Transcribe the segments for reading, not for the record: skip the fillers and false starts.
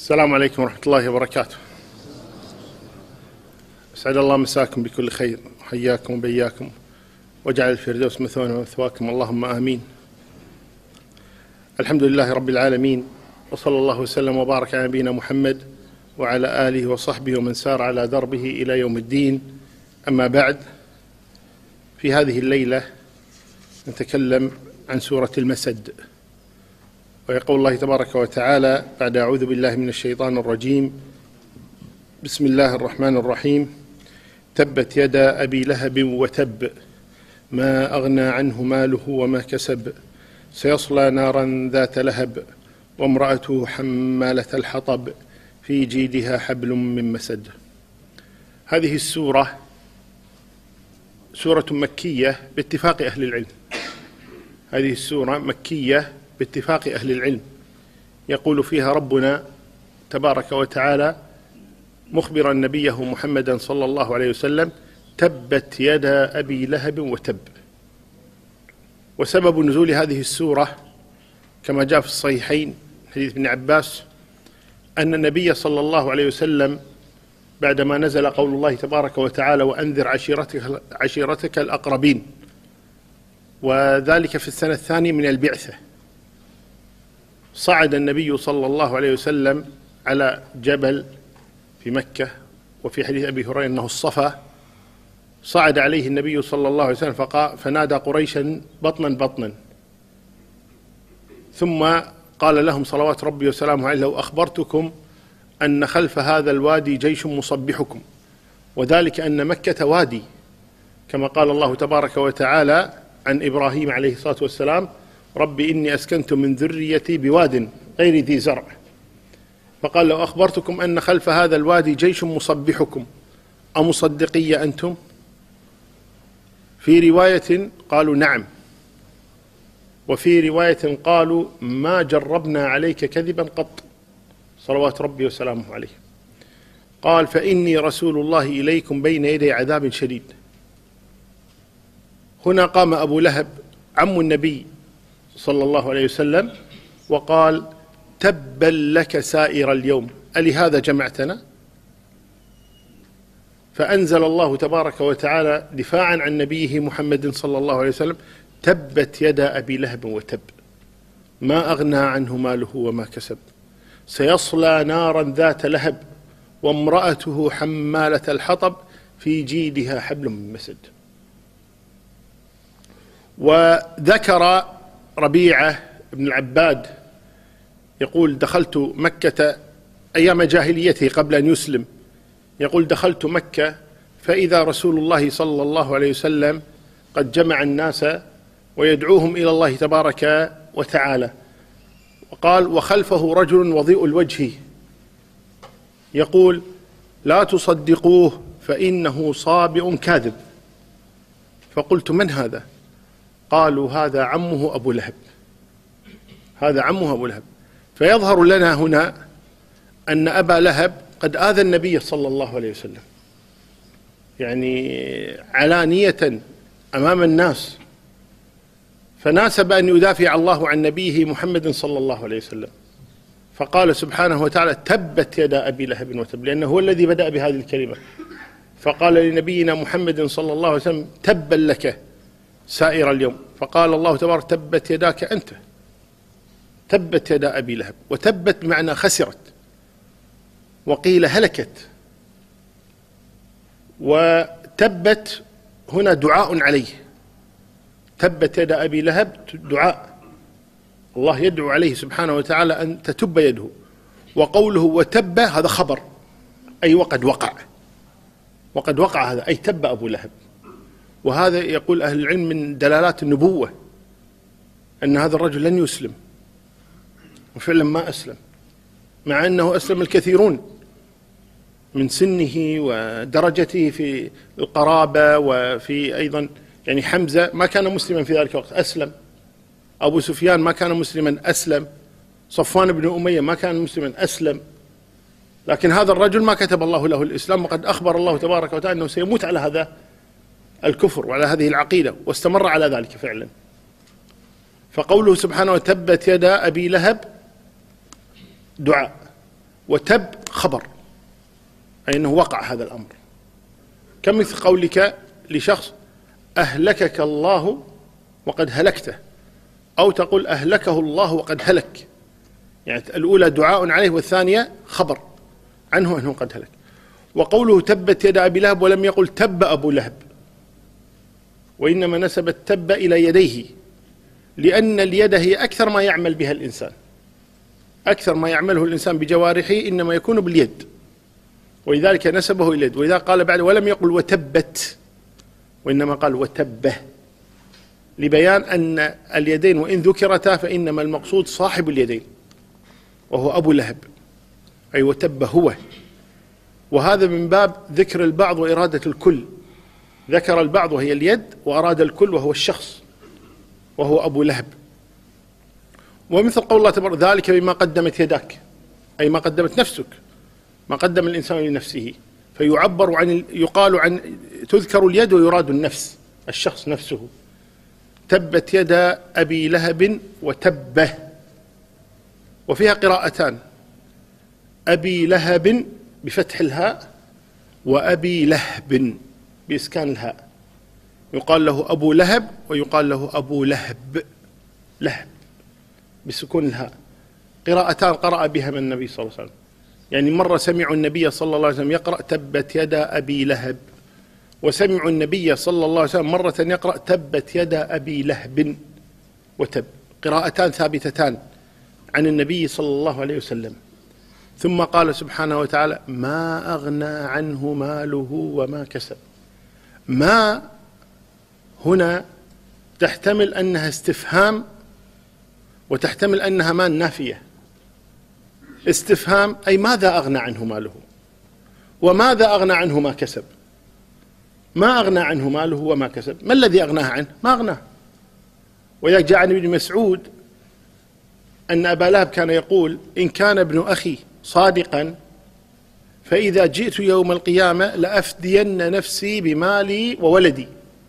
السلام عليكم ورحمة الله وبركاته. أسعد الله مساكم بكل خير، وحياكم وبياكم، واجعل الفردوس مثوانا ومثواكم، اللهم آمين. الحمد لله رب العالمين، وصلى الله وسلم وبارك على نبينا محمد وعلى آله وصحبه ومن سار على دربه إلى يوم الدين. أما بعد، في هذه الليلة نتكلم عن سورة المسد، ويقول الله تبارك وتعالى بعد أعوذ بالله من الشيطان الرجيم: بسم الله الرحمن الرحيم. تبت يدا أبي لهب وتب، ما أغنى عنه ماله وما كسب، سيصلى نارا ذات لهب، وامرأته حمالة الحطب، في جيدها حبل من مسد. هذه السورة سورة مكية باتفاق أهل العلم. هذه السورة مكية باتفاق أهل العلم، يقول فيها ربنا تبارك وتعالى مخبرا نبيه محمدا صلى الله عليه وسلم: تبت يدا أبي لهب وتب. وسبب نزول هذه السورة كما جاء في الصحيحين حديث ابن عباس أن النبي صلى الله عليه وسلم بعدما نزل قول الله تبارك وتعالى: وأنذر عشيرتك الأقربين، وذلك في السنة الثانية من البعثة، صعد النبي صلى الله عليه وسلم على جبل في مكة، وفي حديث أبي هريرة أنه الصفا، صعد عليه النبي صلى الله عليه وسلم فنادى قريشا بطنا بطنا، ثم قال لهم صلوات ربي وسلامه عليه: لو أخبرتكم أن خلف هذا الوادي جيش مصبحكم، وذلك أن مكة وادي، كما قال الله تبارك وتعالى عن إبراهيم عليه الصلاة والسلام: ربي إني أسكنت من ذريتي بواد غير ذي زرع. فقال: لو أخبرتكم أن خلف هذا الوادي جيش مصبحكم أمصدقي أنتم؟ في رواية قالوا نعم، وفي رواية قالوا ما جربنا عليك كذبا قط، صلوات ربي وسلامه عليه. قال: فإني رسول الله إليكم بين يدي عذاب شديد. هنا قام أبو لهب عم النبي صلى الله عليه وسلم وقال: تبا لك سائر اليوم، ألهذا جمعتنا؟ فأنزل الله تبارك وتعالى دفاعا عن نبيه محمد صلى الله عليه وسلم: تبت يدا أبي لهب وتب، ما أغنى عنه ماله وما كسب، سيصلى نارا ذات لهب، وامرأته حمالة الحطب، في جيدها حبل من مسد. وذكر ربيعة بن العباد يقول: دخلت مكة أيام جاهليته قبل أن يسلم، يقول: دخلت مكة فإذا رسول الله صلى الله عليه وسلم قد جمع الناس ويدعوهم إلى الله تبارك وتعالى. وقال: وخلفه رجل وضيء الوجه يقول: لا تصدقوه فإنه صابئ كاذب. فقلت: من هذا؟ قالوا: هذا عمه أبو لهب، هذا عمه أبو لهب. فيظهر لنا هنا أن أبا لهب قد آذى النبي صلى الله عليه وسلم، يعني علانية أمام الناس، فناسب أن يدافع الله عن نبيه محمد صلى الله عليه وسلم، فقال سبحانه وتعالى: تبت يدا أبي لهب وتب، لأنه هو الذي بدأ بهذه الكلمة. فقال لنبينا محمد صلى الله عليه وسلم: تبا لك سائر اليوم. فقال الله تبارك: تبت يداك أنت، تبت يدا أبي لهب. وتبت بمعنى خسرت، وقيل هلكت. وتبت هنا دعاء عليه، تبت يدا أبي لهب دعاء، الله يدعو عليه سبحانه وتعالى أن تتب يده. وقوله وتب هذا خبر، أي وقد وقع، وقد وقع هذا، أي تب أبو لهب. وهذا يقول أهل العلم من دلالات النبوة، أن هذا الرجل لن يسلم، وفعلا ما أسلم، مع أنه أسلم الكثيرون من سنه ودرجته في القرابة، وفي أيضا يعني حمزة ما كان مسلما في ذلك الوقت أسلم، أبو سفيان ما كان مسلما أسلم، صفوان بن أمية ما كان مسلما أسلم. لكن هذا الرجل ما كتب الله له الإسلام، وقد أخبر الله تبارك وتعالى أنه سيموت على هذا الكفر وعلى هذه العقيدة، واستمر على ذلك فعلا. فقوله سبحانه: وتبت يدا أبي لهب دعاء. وتب خبر، أي أنه وقع هذا الأمر. كمثل قولك لشخص أهلكك الله وقد هلكته، أو تقول أهلكه الله وقد هلك، يعني الأولى دعاء عليه والثانية خبر عنه أنه قد هلك. وقوله تبت يد أبي لهب ولم يقل تب أبو لهب، وإنما نسب التب إلى يديه، لأن اليد هي أكثر ما يعمل بها الإنسان، أكثر ما يعمله الإنسان بجوارحه إنما يكون باليد، ولذلك نسبه إلى اليد. وإذا قال بعد ولم يقل وتبت، وإنما قال وتبه، لبيان أن اليدين وإن ذكرتا فإنما المقصود صاحب اليدين وهو أبو لهب، أي وتب هو. وهذا من باب ذكر البعض وإرادة الكل، ذكر البعض وهي اليد، وأراد الكل وهو الشخص وهو أبو لهب. ومثل قول الله تبارك ذلك بما قدمت يداك، أي ما قدمت نفسك، ما قدم الإنسان لنفسه، فيعبر عن يقال عن تذكر اليد ويراد النفس، الشخص نفسه. تبت يدا أبي لهب وتبه، وفيها قراءتان، أبي لهب بفتح الهاء وأبي لهب بإسكان الهاء، يقال له أبو لهب ويقال له أبو لهب، لهب بسكون الهاء. قراءتان قرأ بها من النبي صلى الله عليه وسلم، يعني مرة سمعوا النبي صلى الله عليه وسلم يقرأ تبت يدا أبي لهب، وسمعوا النبي صلى الله عليه وسلم مرة يقرأ تبت يدا أبي لهب وتب، قراءتان ثابتتان عن النبي صلى الله عليه وسلم. ثم قال سبحانه وتعالى ما أغنى عنه ماله وما كسب. ما هنا تحتمل أنها استفهام وتحتمل أنها ما نافية. استفهام أي ماذا أغنى عنه ماله، وماذا أغنى عنه ما كسب. ما أغنى عنه ماله وما كسب، ما الذي أغناه عنه؟ ما أغناه. وإذا جاء عن ابن مسعود أن أبا لهب كان يقول إن كان ابن أخي صادقا فإذا جئت يوم القيامة لأفدين نفسي بمالي وولدي.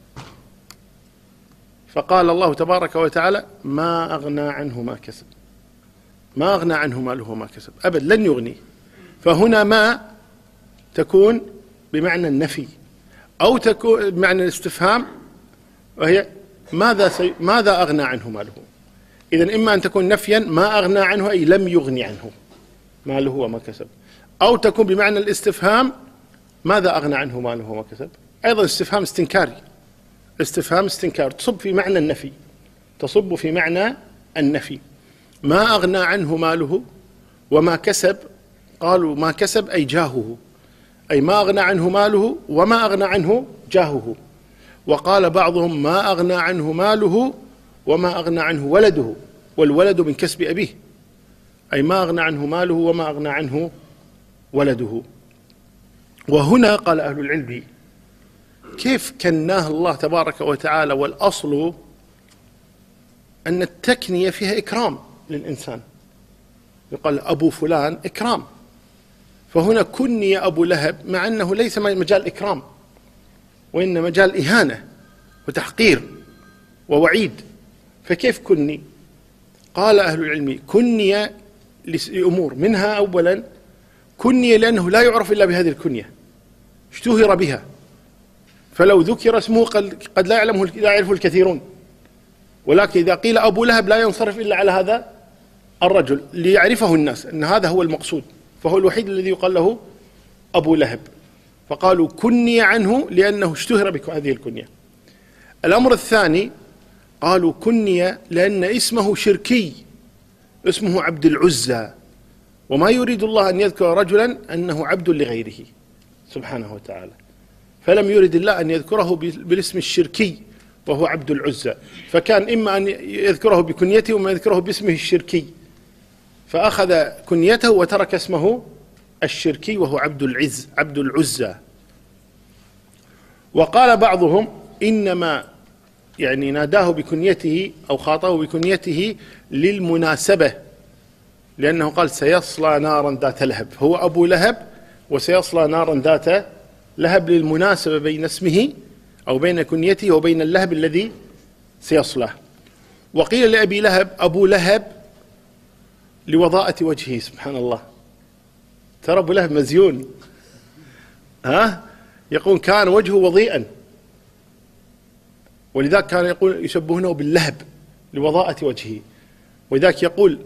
فقال الله تبارك وتعالى ما أغنى عنه ما كسب، ما أغنى عنه ماله وما كسب، أبد لن يغني. فهنا ما تكون بمعنى النفي أو تكون بمعنى الاستفهام، وهي ماذا أغنى عنه ماله. إذن إما أن تكون نفيا ما أغنى عنه أي لم يغني عنه ماله وما كسب، أو تكون بمعنى الاستفهام ماذا أغنى عنه ماله وما كسب، أيضا استفهام استنكاري، استفهام استنكار تصب في معنى النفي، تصب في معنى النفي. ما أغنى عنه ماله وما كسب، قالوا ما كسب أي جاهه، أي ما أغنى عنه ماله وما أغنى عنه جاهه. وقال بعضهم ما أغنى عنه ماله وما أغنى عنه ولده، والولد من كسب أبيه، أي ما أغنى عنه ماله وما أغنى عنه ولده. وهنا قال أهل العلم كيف كناه الله تبارك وتعالى، والأصل أن التكنية فيها إكرام للإنسان، يقال أبو فلان إكرام، فهنا كني أبو لهب مع أنه ليس مجال إكرام وإن مجال إهانة وتحقير ووعيد، فكيف كني؟ قال أهل العلم كني لأمور، منها أولا كني لأنه لا يعرف إلا بهذه الكنية، اشتهر بها، فلو ذكر اسمه قد لا يعرفه الكثيرون، ولكن إذا قيل أبو لهب لا ينصرف إلا على هذا الرجل ليعرفه الناس أن هذا هو المقصود، فهو الوحيد الذي يقال له أبو لهب، فقالوا كني عنه لأنه اشتهر بهذه الكنية. الأمر الثاني قالوا كني لأن اسمه شركي، اسمه عبد العزى، وما يريد الله أن يذكر رجلا أنه عبد لغيره سبحانه وتعالى، فلم يرد الله أن يذكره بالاسم الشركي وهو عبد العزى، فكان إما أن يذكره بكنيته وما يذكره باسمه الشركي، فأخذ كنيته وترك اسمه الشركي وهو عبد العزى. وقال بعضهم إنما يعني ناداه بكنيته أو خاطبه بكنيته للمناسبة، لأنه قال سيصلى نارا ذات لهب، هو أبو لهب وسيصلى نارا ذات لهب، للمناسبة بين اسمه أو بين كنيته وبين اللهب الذي سيصلاه. وقيل لأبي لهب أبو لهب لوضاءة وجهه سبحان الله، ترى أبو لهب مزيون، يقول كان وجهه وضيئا، ولذلك كان يقول يشبهونه باللهب لوضاءة وجهه. ولذلك يقول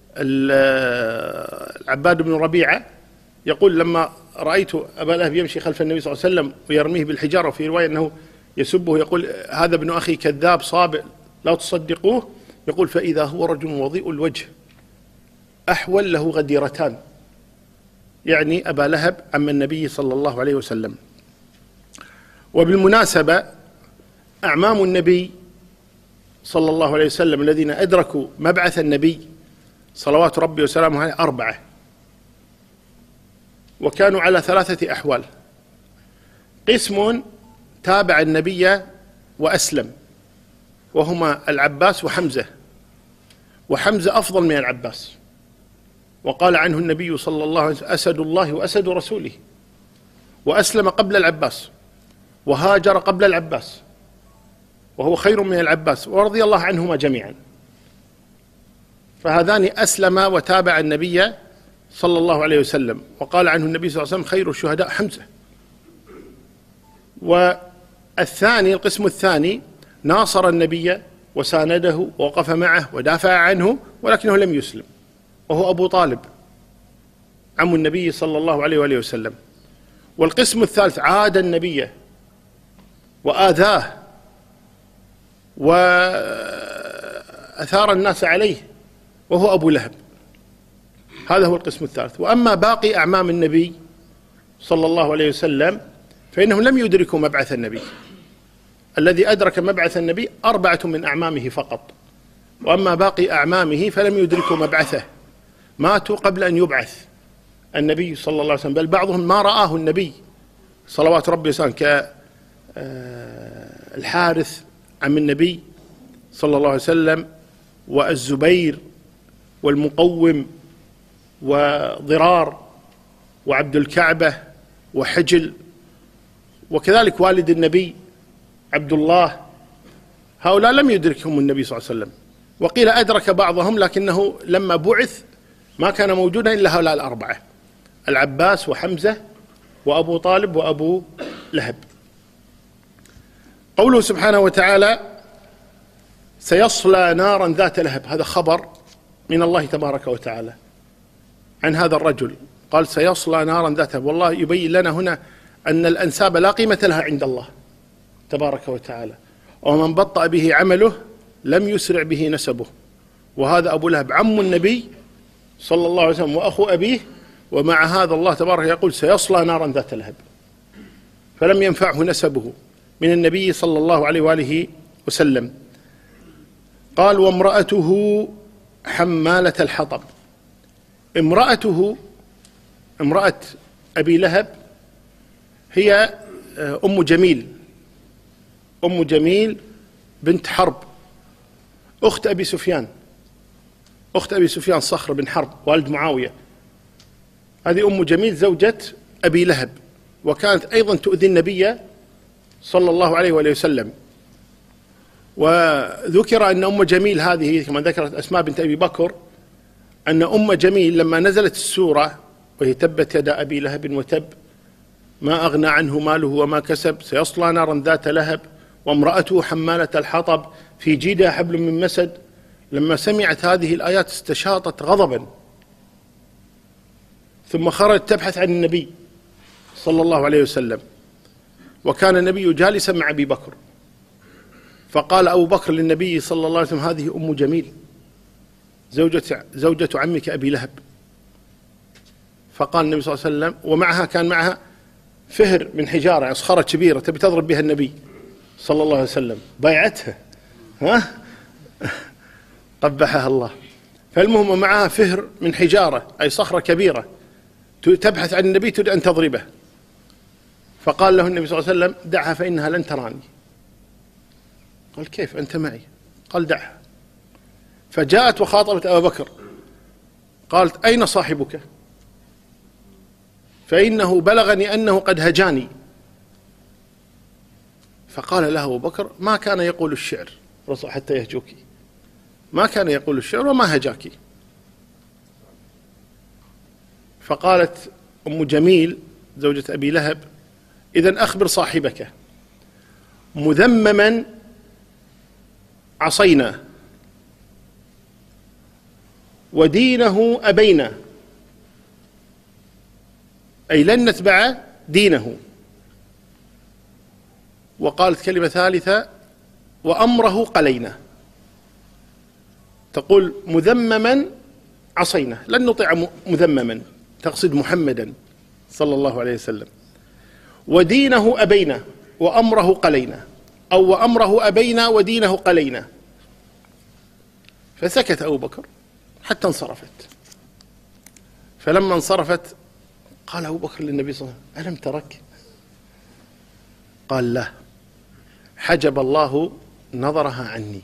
العباد بن ربيعة يقول لما رأيت أبا لهب يمشي خلف النبي صلى الله عليه وسلم ويرميه بالحجارة، وفي رواية أنه يسبه يقول هذا ابن أخي كذاب صابئ لا تصدقوه، يقول فإذا هو رجل وضيء الوجه أحول له غديرتان، يعني أبا لهب عم النبي صلى الله عليه وسلم. وبالمناسبة أعمام النبي صلى الله عليه وسلم الذين أدركوا مبعث النبي صلوات ربي وسلامه عليه 4، وكانوا على 3 أحوال. قسم تابع النبي وأسلم، وهما العباس وحمزة، وحمزة أفضل من العباس، وقال عنه النبي صلى الله عليه وسلم أسد الله وأسد رسوله، وأسلم قبل العباس وهاجر قبل العباس، وهو خير من العباس، ورضي الله عنهما جميعا. فهذان أسلم وتابع النبي صلى الله عليه وسلم، وقال عنه النبي صلى الله عليه وسلم خير الشهداء حمزة. والثاني القسم الثاني ناصر النبي وسانده ووقف معه ودافع عنه، ولكنه لم يسلم، وهو أبو طالب عم النبي صلى الله عليه وآله وسلم. والقسم الثالث عاد النبي وآذاه وأثار الناس عليه، وهو أبو لهب. هذا هو القسم الثالث. وأما باقي أعمام النبي صلى الله عليه وسلم فإنهم لم يدركوا مبعث النبي. الذي أدرك مبعث النبي 4 من أعمامه فقط، وأما باقي أعمامه فلم يدركوا مبعثه، ماتوا قبل أن يبعث النبي صلى الله عليه وسلم، بل بعضهم ما رآه النبي صلوات ربي وسلامه، كالحارث عم النبي صلى الله عليه وسلم، والزبير والمقوم وضرار وعبد الكعبة وحجل، وكذلك والد النبي عبد الله. هؤلاء لم يدركهم النبي صلى الله عليه وسلم، وقيل أدرك بعضهم لكنه لما بعث ما كان موجودا إلا هؤلاء 4، العباس وحمزة وأبو طالب وأبو لهب. قوله سبحانه وتعالى سيصلى نارا ذات لهب، هذا خبر من الله تبارك وتعالى عن هذا الرجل، قال سيصلى نارا ذات لهب. والله يبين لنا هنا أن الأنساب لا قيمة لها عند الله تبارك وتعالى، ومن بطأ به عمله لم يسرع به نسبه. وهذا أبو لهب عم النبي صلى الله عليه وسلم وأخو أبيه، ومع هذا الله تبارك يقول سيصلى نارا ذات لهب، فلم ينفعه نسبه من النبي صلى الله عليه وآله وسلم. قال وامرأته حمالة الحطب. امرأته، امرأة أبي لهب هي أم جميل، أم جميل بنت حرب أخت أبي سفيان، أخت أبي سفيان صخر بن حرب والد معاوية. هذه أم جميل زوجة أبي لهب، وكانت أيضا تؤذي النبي صلى الله عليه وآله وسلم. وذكر أن أم جميل هذه كما ذكرت أسماء بنت أبي بكر، أن أم جميل لما نزلت السورة وهي تبت يدا أبي لهب وتب ما أغنى عنه ماله وما كسب سيصلى نارا ذات لهب وامرأته حمالة الحطب في جيدها حبل من مسد، لما سمعت هذه الآيات استشاطت غضبا، ثم خرجت تبحث عن النبي صلى الله عليه وسلم، وكان النبي جالسا مع أبي بكر، فقال أبو بكر للنبي صلى الله عليه وسلم هذه أم جميل زوجة عمك أبي لهب. فقال النبي صلى الله عليه وسلم، ومعها كان معها فهر من حجارة أصخرة كبيرة تبي تضرب بها النبي صلى الله عليه وسلم، بايعتها قبحها الله. فالمهم معها فهر من حجارة أي صخرة كبيرة تبحث عن النبي تريد أن تضربه، فقال له النبي صلى الله عليه وسلم دعها فإنها لن تراني. قال كيف أنت معي؟ قال دعها. فجاءت وخاطبت أبا بكر قالت أين صاحبك؟ فإنه بلغني أنه قد هجاني. فقال له أبو بكر ما كان يقول الشعر حتى يهجوك، ما كان يقول الشعر وما هجاك. فقالت أم جميل زوجة أبي لهب: إذن أخبر صاحبك مذمما عصينا ودينه أبينا، أي لن نتبع دينه. وقالت كلمة ثالثة: وأمره قلينا. تقول مذمما عصينا، لن نطيع مذمما، تقصد محمدا صلى الله عليه وسلم. ودينه أبينا وأمره قلينا، أو وأمره أبينا ودينه قلينا. فسكت أبو بكر حتى انصرفت. فلما انصرفت قال أبو بكر للنبي صلى الله عليه وسلم: ألم ترك؟ قال: لا، حجب الله نظرها عني.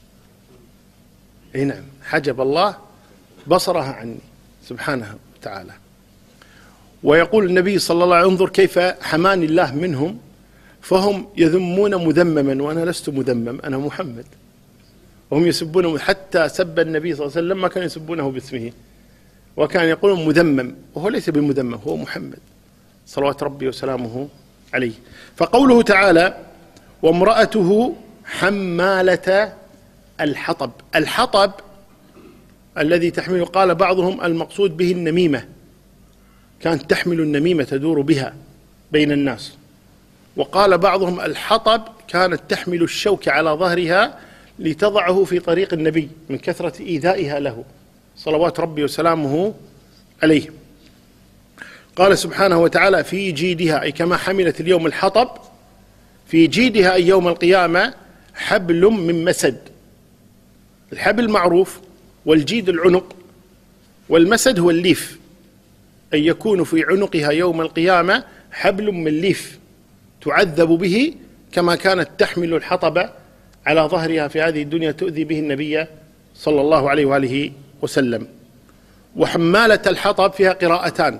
اي نعم، حجب الله بصرها عني سبحانه وتعالى. ويقول النبي صلى الله عليه وسلم: انظر كيف حماني الله منهم، فهم يذمون مذمما وأنا لست مذمم، أنا محمد. وهم يسبونه، حتى سب النبي صلى الله عليه وسلم ما كانوا يسبونه باسمه، وكان يقولون مذمم، وهو ليس بمذمم، هو محمد صلوات ربي وسلامه عليه. فقوله تعالى: وامرأته حمالة الحطب. الحطب الذي تحمله، قال بعضهم المقصود به النميمة، كانت تحمل النميمة تدور بها بين الناس. وقال بعضهم الحطب كانت تحمل الشوك على ظهرها لتضعه في طريق النبي من كثرة إيذائها له صلوات ربي وسلامه عليه. قال سبحانه وتعالى: في جيدها، أي كما حملت اليوم الحطب، في جيدها أي يوم القيامة حبل من مسد. الحبل معروف، والجيد العنق، والمسد هو الليف، أي يكون في عنقها يوم القيامة حبل من ليف تعذب به، كما كانت تحمل الحطب على ظهرها في هذه الدنيا تؤذي به النبي صلى الله عليه وآله وسلم. وحمالة الحطب فيها قراءتان: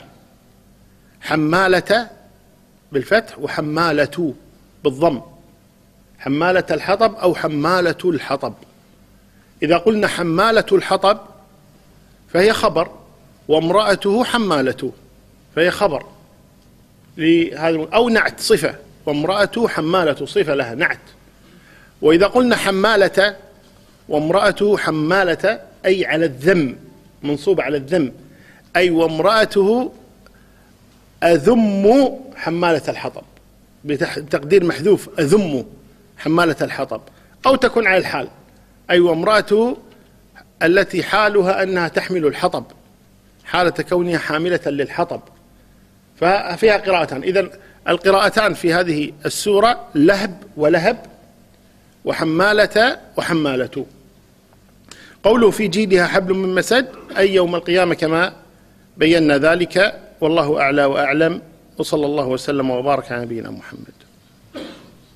حمالة بالفتح وحمالة بالضم. حمالة الحطب أو حمالة الحطب. إذا قلنا حمالة الحطب فهي خبر، وامرأته حمالته فهي خبر لهذا، أو نعت صفة، وامرأته حمالة صفة لها نعت. وإذا قلنا حمالة وامرأته حمالة أي على الذم، منصوب على الذم، أي وامرأته أذم حمالة الحطب، بتقدير محذوف أذم حمالة الحطب، أو تكون على الحال، أي وامرأته التي حالها أنها تحمل الحطب حالة كونها حاملة للحطب. ففيها قراءتان. إذن القراءتان في هذه السورة لهب ولهب، وحمالة وحمالة. قوله في جيدها حبل من مسد أي يوم القيامة كما بينا ذلك، والله أعلى وأعلم، وصلى الله وسلم وبارك على نبينا محمد.